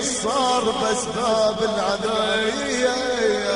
صار باسباب العذاب.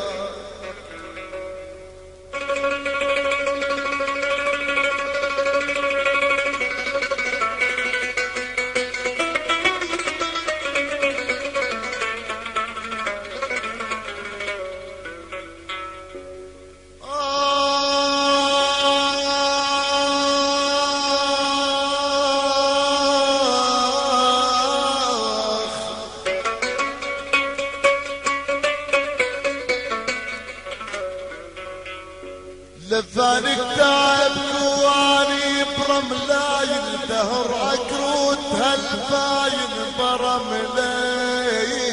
لفانك تعبك واني برملاي الدهر اكروت هالفاين برملاي.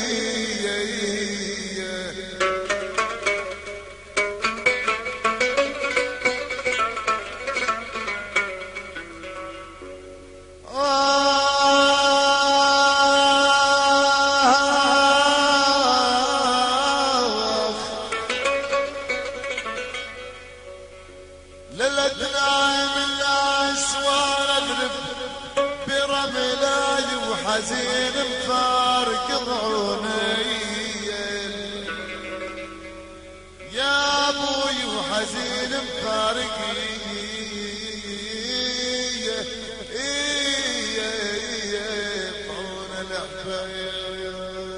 حزين مفارق ضعوني يا ابوي وحزين مفارقي ضعون الاحباب.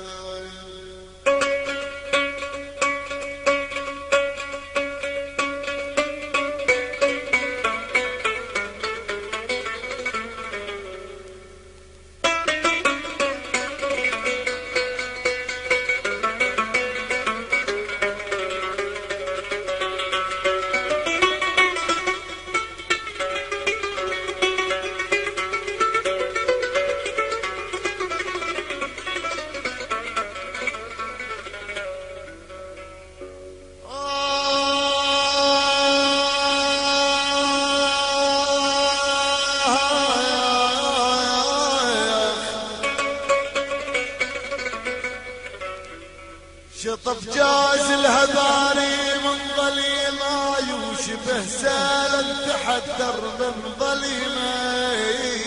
شطف جاز الهذاري من ظليمة يوشبه سالم تحدر من ظليمة.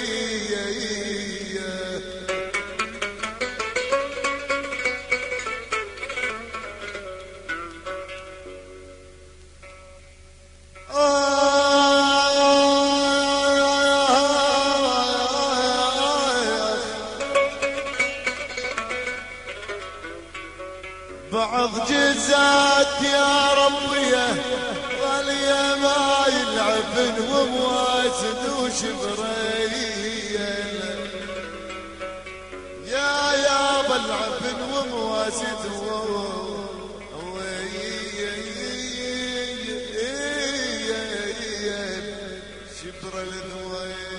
بعض جزات يا ربي ظليه ما يلعبن ومواسد وشبريه يا بالعبن ومواسد شبر الذويه.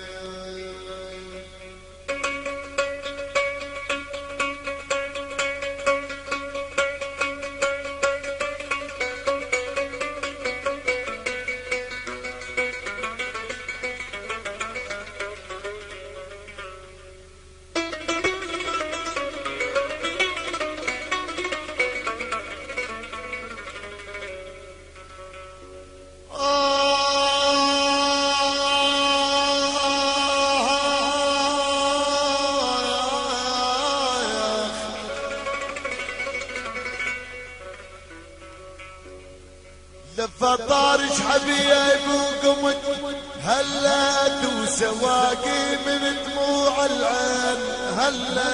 لفة طارش حبيب وقمت هلات وسواقي من دموع العين هلا.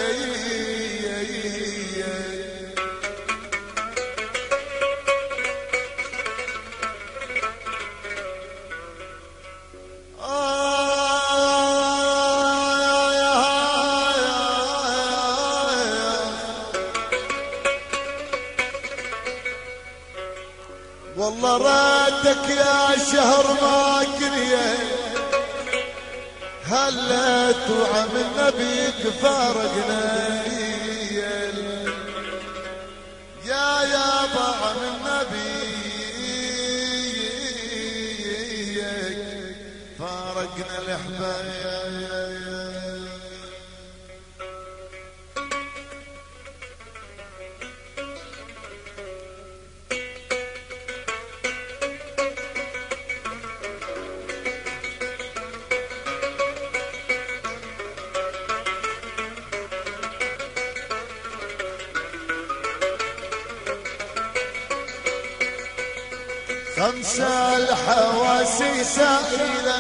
والله راتك يا شهر ما كريه هلت وعملنا بيك فارقنا يا باع عملنا بيك فارقنا الاحباب. خمسة الحواسي سائلا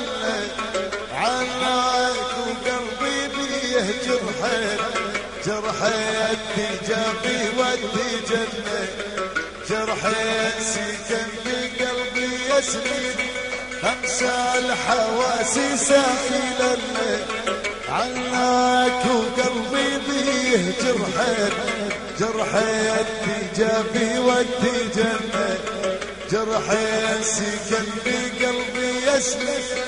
عنك وقلبي بيه جرحين، جرحين تجابي ودي جنة، جرحين سكن بقلبي يسند. خمسة الحواسي سائلا عنك وقلبي بيه جرحين، جرحين تجابي ودي جنة، جرحين سكن بقلبي يسند.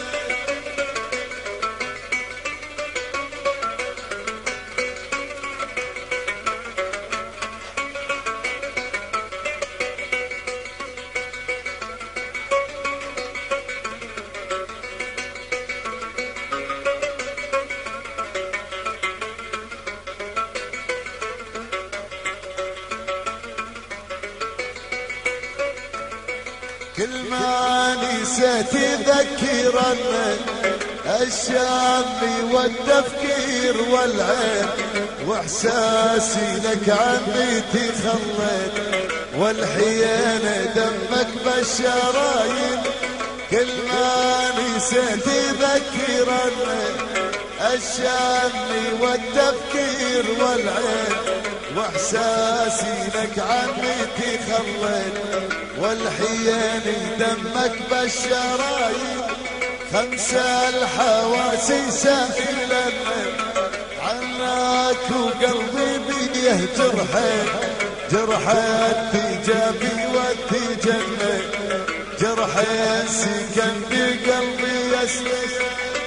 كل ما نسيت ذكرني الشام والتفكير والعين، واحساسي لك عني تخليت والحين دمك بالشرايين. كل ما نسيت ذكرني الشام والتفكير والعين، واحساسي لك عني تخليت والحين دمك بالشرايين. خمسة الحواسي سائلا عنك وقلبي بيه جرحين، جرحين تجابي ودي جنة، جرحين سكن بقلبي يسلك.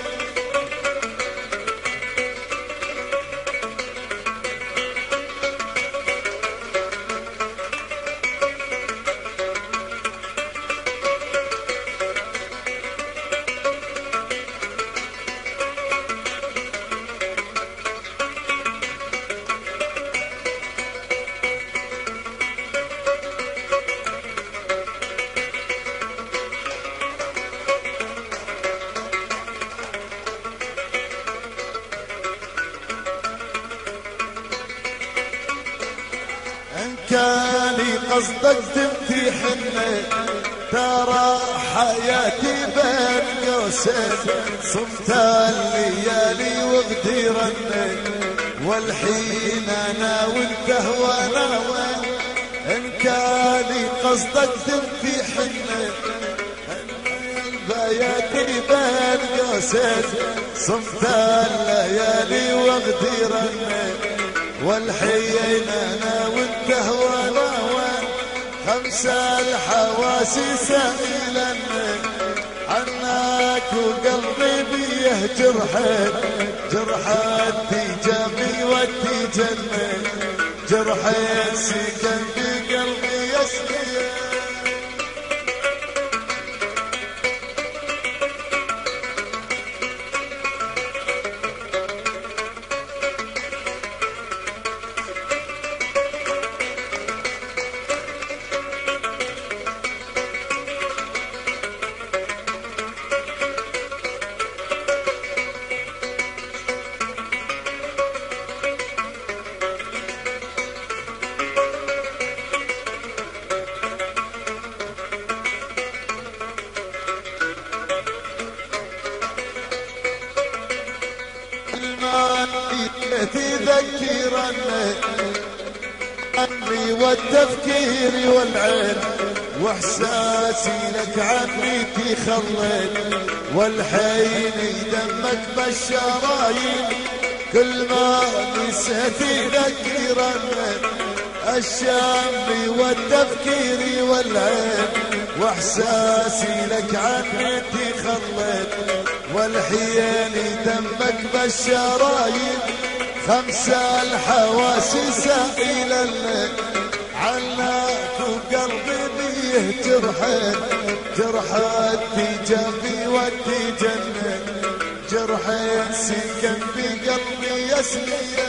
إن كان قصدك تمتحني ترى حياتي بين قوسين، صمت الليالي وغديرني والحين انا وانت وانا وين. إن كان قصدك تمتحني بياتي بين قوسين، صمت الليالي وغديرني والحين انا وانت وانا وين. خمسة الحواسي سائلا عنك وقلبي بيه جرحين، جرحين تجابي ودي جنة، جرحين سكن بقلبي يسلي. تذكرني عني والتفكير والعين، واحساسي لك عني تخليت والحين دمك بالشرايين. كل ما نسيت ذكرني الشام والتفكير والعين، واحساسي لك عني تخليت والحين دمك بالشرايين. خمسة الحواسي سائلا عنك وقلبي بيه جرحين، جرحين تجابي ودي جنة، جرحين سكن بقلبي يسلي.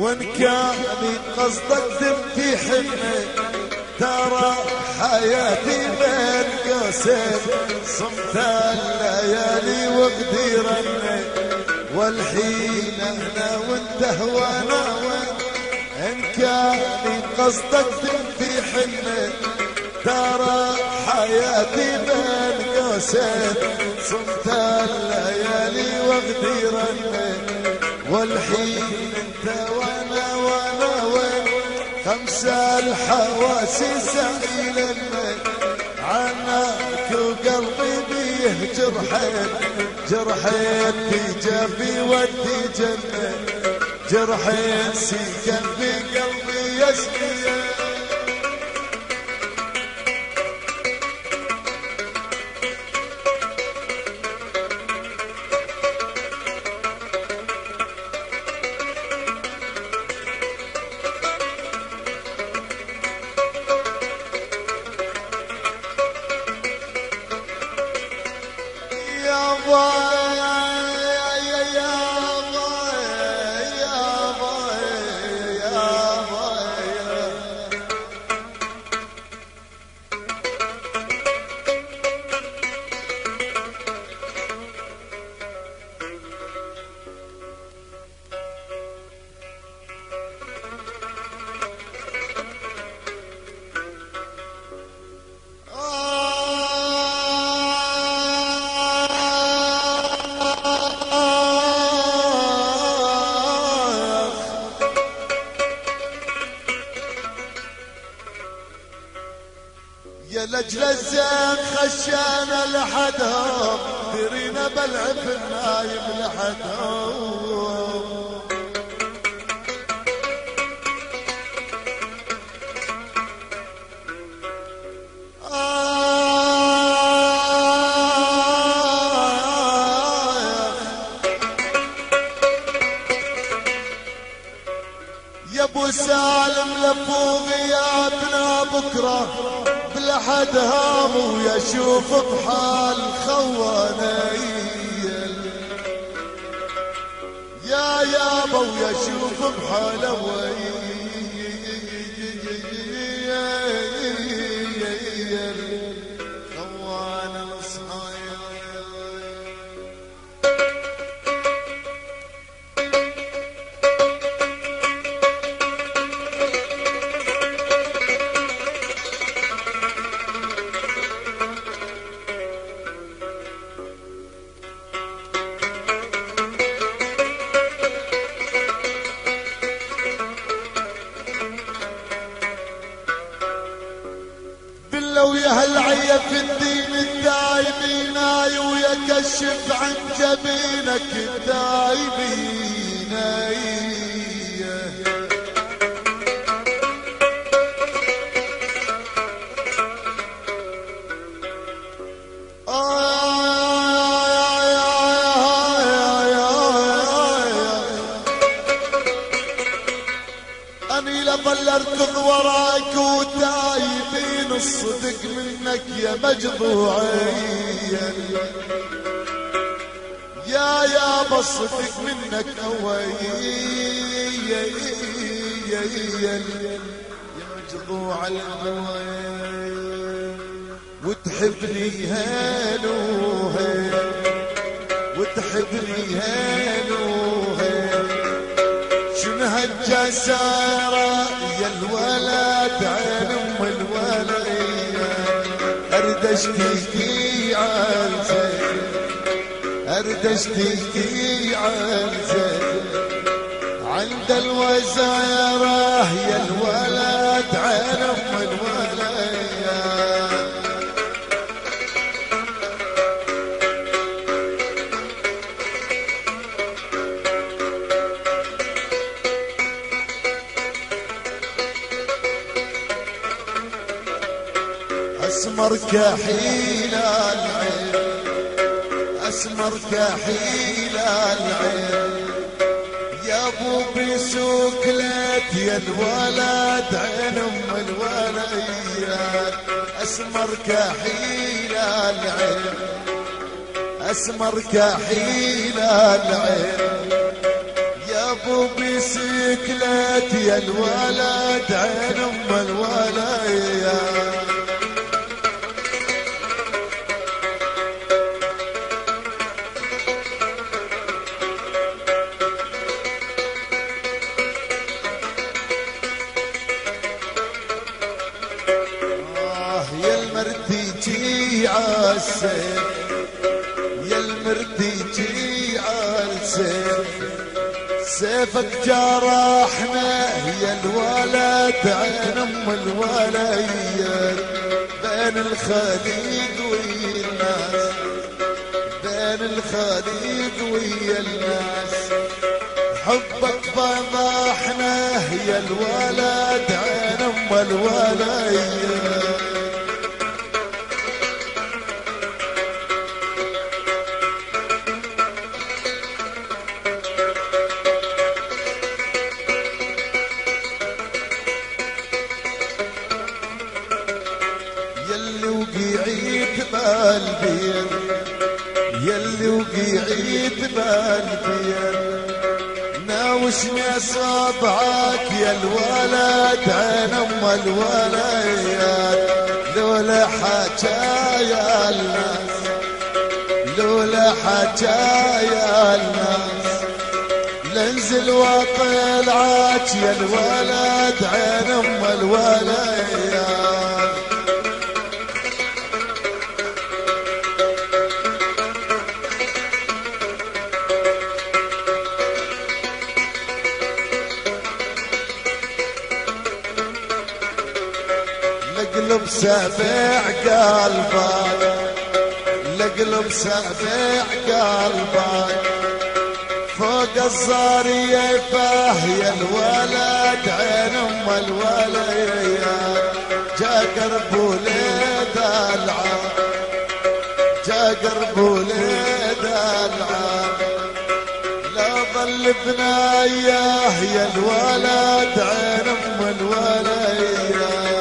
وان كان قصدك تمتي حنة ترى حياتي بين قوسين صمت الليالي وقديرنا والحين انا وانت وانا وين ان كان قصدك تمتي حنة ترى حياتي بين قوسين صمت الليالي وقديرنا والحين انت وانا وين خمسة الحواسي سائلة عنك وقلبي بيه جرحين في جنبي ودي جنة جرحين سيكن في قلبي يسقي يا لجل الزين خشانا لحدهم درينا بلعب النايم لحدهم يا ابو سالم لفو غيابنا بكره بلحدهم ويشوف بحال خواني يا يابا ويشوف بحال خوان الصاير ويا هالعية في الدين الدايمين ويكشف عن جبينك الدايمين أني لظل أركض وراك وتايبين الصدق منك يا مجضوعي يا يابا الصدق منك أوي يا مجضوع الهوى وتحبني هالو وتحبني هالو شنو هالجسارة يا الولد عين ام الولية اريد اشتكي عن زين اريد اشتكي عن زين عند الوزارة يا الولد عين ام الولية اسمر كحيل العين اسمر كحيل العين يا ابو بسوكلت يا الولد عين ام الوليات اسمر كحيل العين اسمر كحيل العين يا ابو ابو بسكلت يا الولد عين ام الوليات. يا المرديجي عالسيف يا المرديجي عالسيف سيفك جرحنا يا الولد عين ام الوليات. بين الخليج ويا الناس بين الخليج ويا الناس حبك فضحنا يا الولد عين ام الوليات. يلي وقعيت بالبير يلي وقعيت بالبير ناوشني اصابعك يا الولد عين ام الوليات. لولا حجايا الناس لولا حجايا الناس لانزل واطلعك يا الولد عين ام الوليات. لقلب سابع قلبك لقلب سابع قلبك فوق الزارية فهي الولد عين ام الوليات. جا قرب وليد العام جا قرب وليد العام لا ظل بناياه يا الولد عين ام الوليات.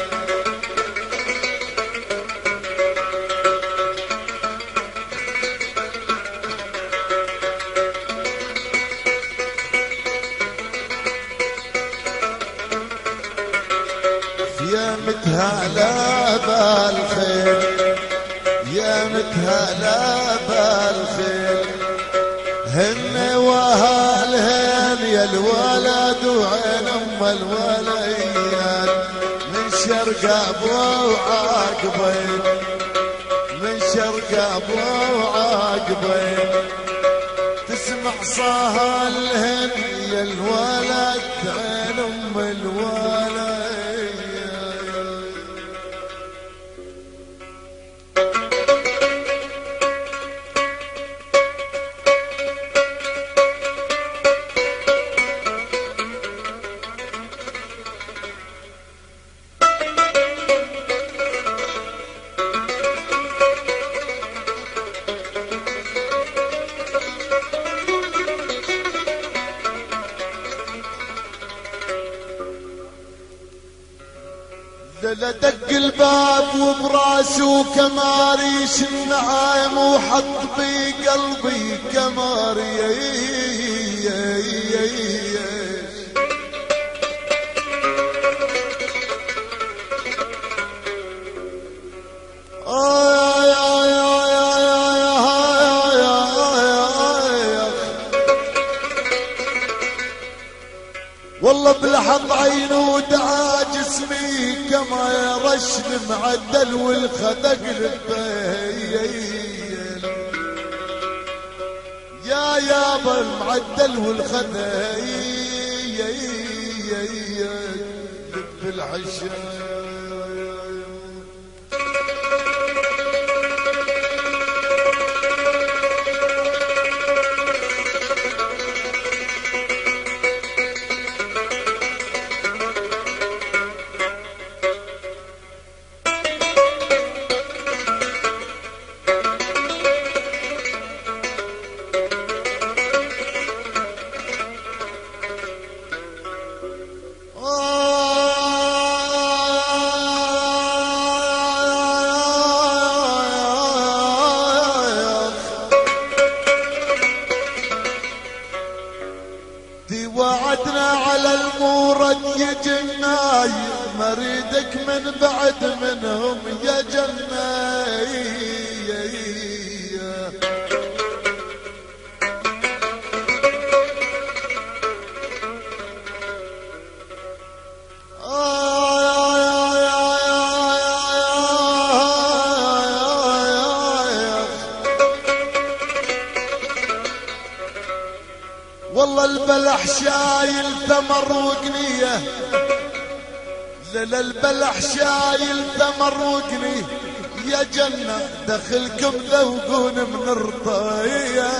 يا متهلا بالخير يا متهلا بالخير هن واهلهن يا الولد وعين ام الوليات. من شرق ابو عاقبين من شرق ابو عاقبين تسمع صهلهن يا الولد عين ام الوليات. دق الباب وبراسه كماريش النعام وحط بقلبي كماري. والله بلحظ عينه دعا جسمي كما يرش المعدل والخدق لبين. يا يابا المعدل والخدق لب العشاء. اريدك من بعد منهم يا جنة. والله البلح شايل ثمر وقنيه، البلح شايل ثمر وقنيه يا جنة، دخلكم ذوقون من الرطاية.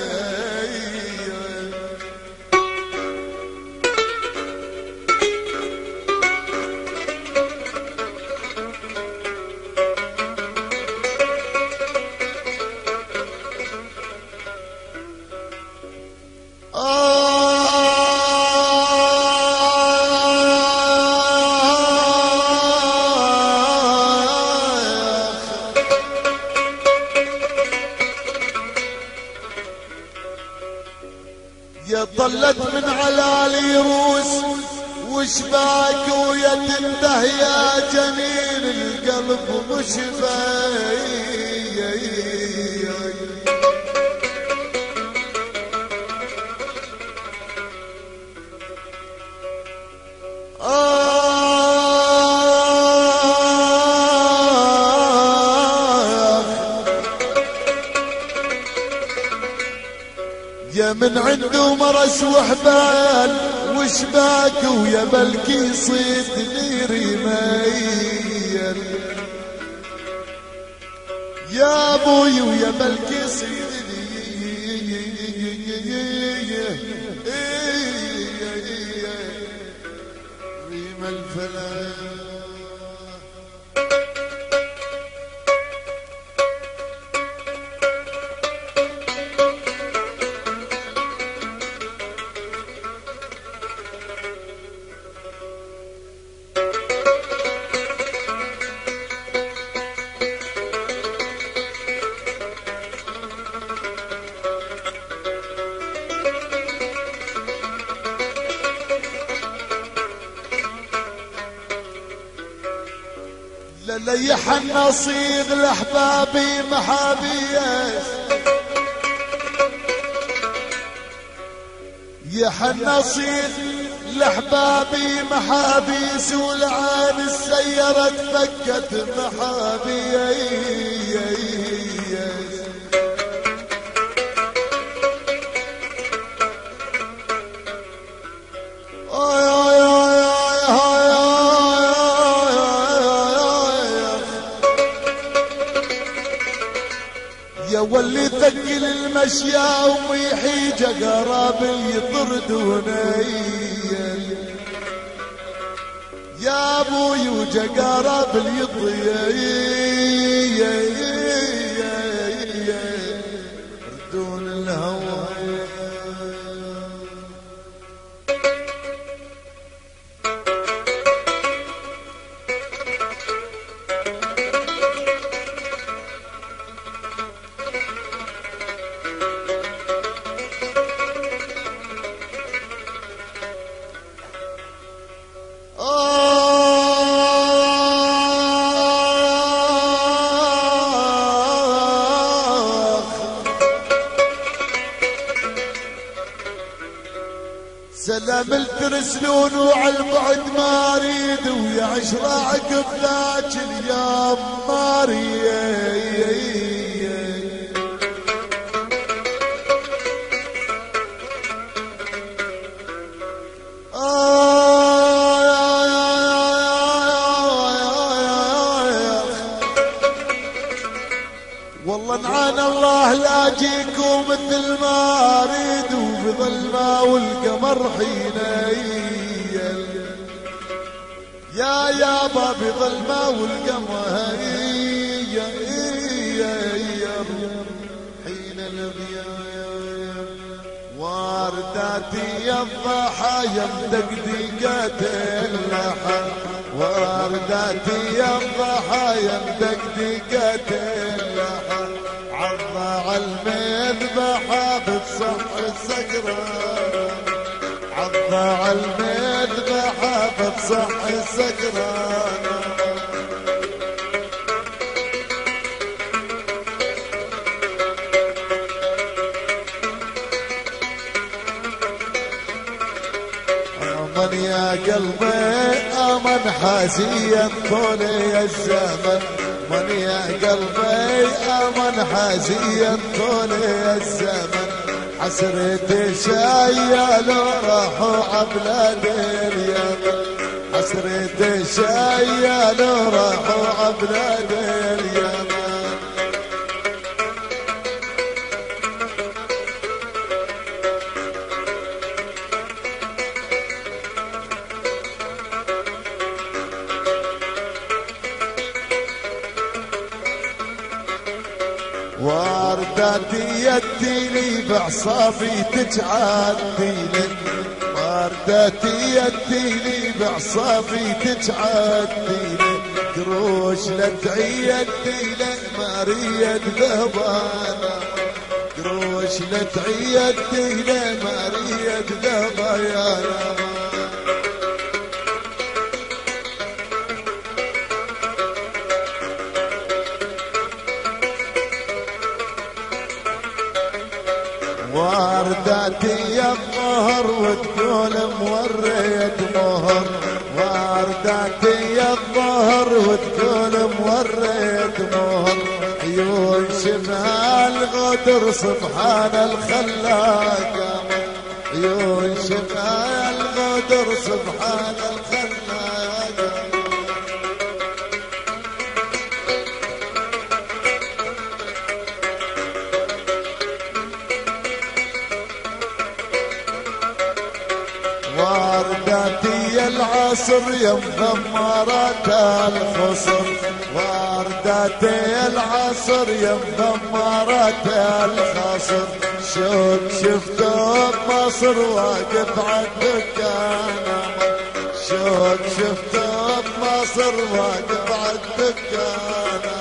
يا طلت من علالي روس وشباك ويا تنده يا جنين القلب مشفى. يا من عنده مرس وحبال وشباك ويا بلكي يصيد لي رمايل، يا ابوي ويا بلكي يصيد لي ريم الفلاح. لليح النصيغ لأحبابي محابيس، يح النصيغ لأحبابي محابيس، والعين السيرة فكت محابيس. يا واللي ثقل المشيا وميحي قرابي يطردوني، يا ابوي وجقراب اليضيع ردون الهوى. سلام الترسلون وعلى البعد ما اريد، ويا عشرة عقب ذاك اليوم ما اريد. والله نعان الله لاجيكم مثل ما اريد، وبظلمة والقمر حينيل يا يابا بظلمة والقمر حين الغياب. وارداتي يا الضحايا مدقدقات اللحم، وارداتي يا الضحايا مدقدقات اللحم، عضع المذبحة بتصح السكران، عضع المذبحة بتصح تصح السكران. آمن يا قلبي آمن حازيا طول الزمن، من يا قلبي آمن حازيا طول الزمن، حسرتي شايل وراحوا عبلاد اليمن، حسرتي شايل وراحوا عبلاد اليمن. وارداتي يديني بعصافي تجعديني، وارداتي يديني بعصافي تجعديني، قروش لا تعيديني ما ريد ذهبانا، قروش لا تعيديني ما ريد ذهبانا. وارداتي يا الظهر وتقول موريت مهر، وارداتي يا الظهر وتقول موريت مهر، عيون شبه الغدر سبحان الخلاق، عيون شبه الغدر سبحان الخلاق. وارداتي العصر يم ثمرات الخصر، وارداتي العصر يم ثمرات الخصر، شوق شفته بمصر واقف عالدكان، شوق شفته بمصر واقف عالدكان.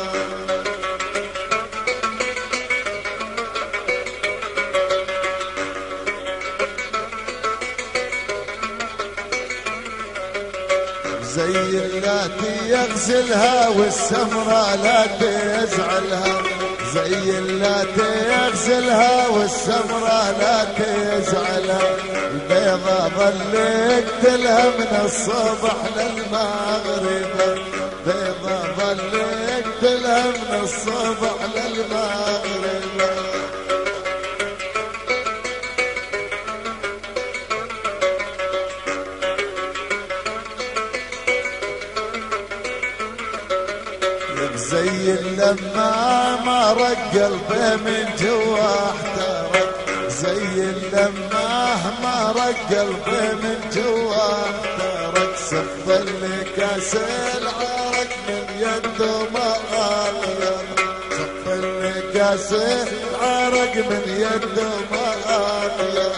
زي اللاتي يغزلها والسمرة لا تزعلها، زي اللاتي يغزلها والسمرة لا تزعلها، البيضة ظل اقتلها من الصبح للمغرب، بيضة ظل اقتلها من الصبح للمغرب. زي لما ما رق قلبي من جوا احترق، زي لما ما رق قلبي من جوا احترق، سفل كاس العرق من يده ما غير، سفل كاس العرق من يده ما غير.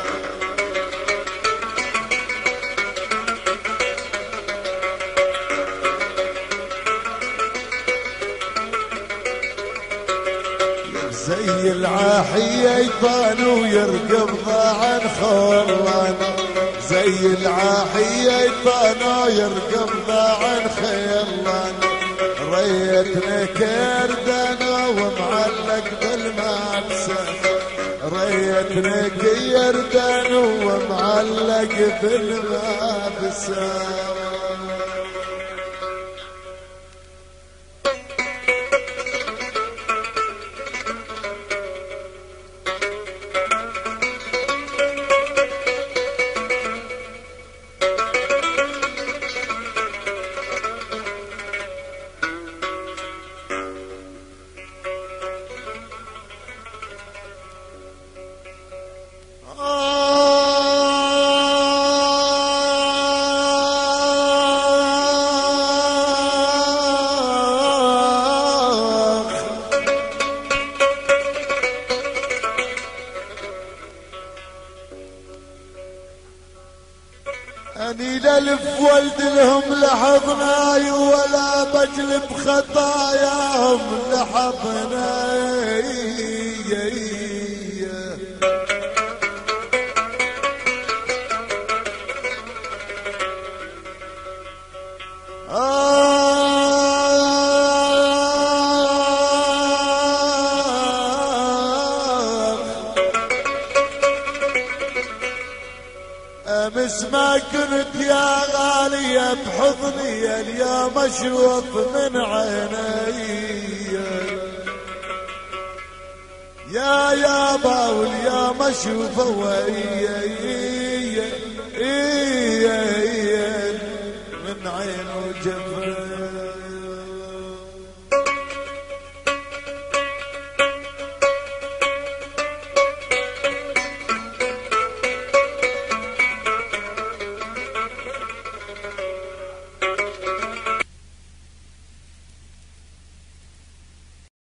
زي العاحية يطان ويرقب ضاعن خران، زي العاحية يطان ويرقب ضاعن خيران، ريتني كردان ومعلق بالمعسف، ريتني كردان ومعلق بالمعسف. أني للف ولد لهم لحظناي ولا بجلب خطاياهم لحظناي. بس ما كنت يا غالية بحضني اليوم اشوف من عيني يا يابا واليوم اشوف وياي